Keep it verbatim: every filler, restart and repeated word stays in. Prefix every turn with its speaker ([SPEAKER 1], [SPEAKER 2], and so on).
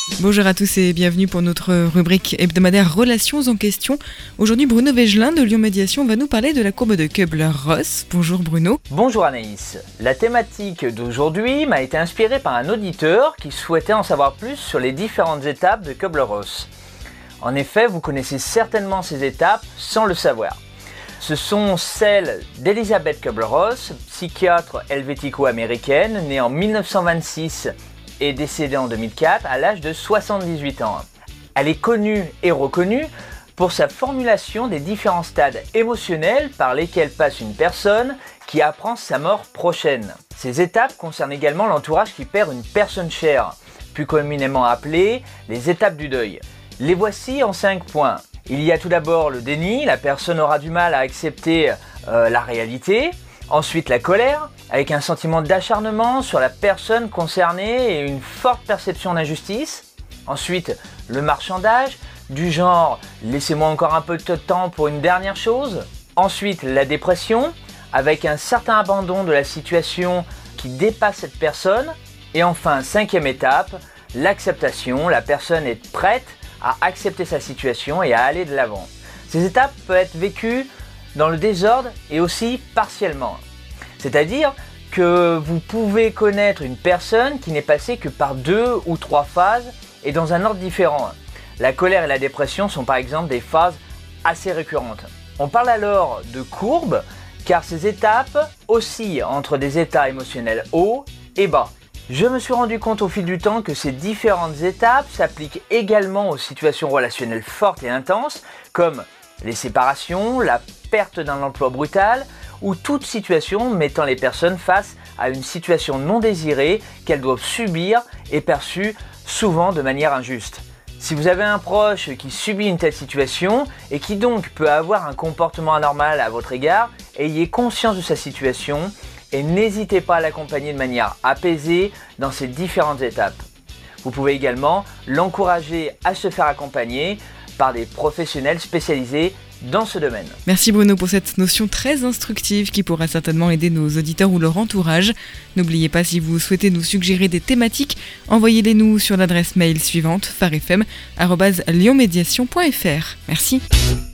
[SPEAKER 1] Bonjour à tous et bienvenue pour notre rubrique hebdomadaire Relations en question. Aujourd'hui, Bruno Végelin de Lyon Médiation va nous parler de la courbe de Kubler-Ross. Bonjour Bruno.
[SPEAKER 2] Bonjour Anaïs. La thématique d'aujourd'hui m'a été inspirée par un auditeur qui souhaitait en savoir plus sur les différentes étapes de Kubler-Ross. En effet, vous connaissez certainement ces étapes sans le savoir. Ce sont celles d'Elizabeth Kubler-Ross, psychiatre helvético-américaine, née en dix-neuf cent vingt-six et décédée en deux mille quatre à l'âge de soixante-dix-huit ans. Elle est connue et reconnue pour sa formulation des différents stades émotionnels par lesquels passe une personne qui apprend sa mort prochaine. Ces étapes concernent également l'entourage qui perd une personne chère, plus communément appelées les étapes du deuil. Les voici en cinq points. Il y a tout d'abord le déni, la personne aura du mal à accepter euh, la réalité. Ensuite la colère, avec un sentiment d'acharnement sur la personne concernée et une forte perception d'injustice. Ensuite le marchandage, du genre « laissez-moi encore un peu de temps pour une dernière chose ». Ensuite la dépression, avec un certain abandon de la situation qui dépasse cette personne. Et enfin, cinquième étape, l'acceptation, la personne est prête à accepter sa situation et à aller de l'avant. Ces étapes peuvent être vécues dans le désordre et aussi partiellement. C'est-à-dire que vous pouvez connaître une personne qui n'est passée que par deux ou trois phases et dans un ordre différent. La colère et la dépression sont par exemple des phases assez récurrentes. On parle alors de courbe car ces étapes oscillent entre des états émotionnels hauts et bas. Je me suis rendu compte au fil du temps que ces différentes étapes s'appliquent également aux situations relationnelles fortes et intenses comme les séparations, la perte d'un emploi brutal ou toute situation mettant les personnes face à une situation non désirée qu'elles doivent subir et perçue souvent de manière injuste. Si vous avez un proche qui subit une telle situation et qui donc peut avoir un comportement anormal à votre égard, ayez conscience de sa situation et n'hésitez pas à l'accompagner de manière apaisée dans ces différentes étapes. Vous pouvez également l'encourager à se faire accompagner par des professionnels spécialisés dans ce domaine.
[SPEAKER 1] Merci Bruno pour cette notion très instructive qui pourra certainement aider nos auditeurs ou leur entourage. N'oubliez pas, si vous souhaitez nous suggérer des thématiques, envoyez-les nous sur l'adresse mail suivante farfm arobase lyonmédiation point fr. Merci.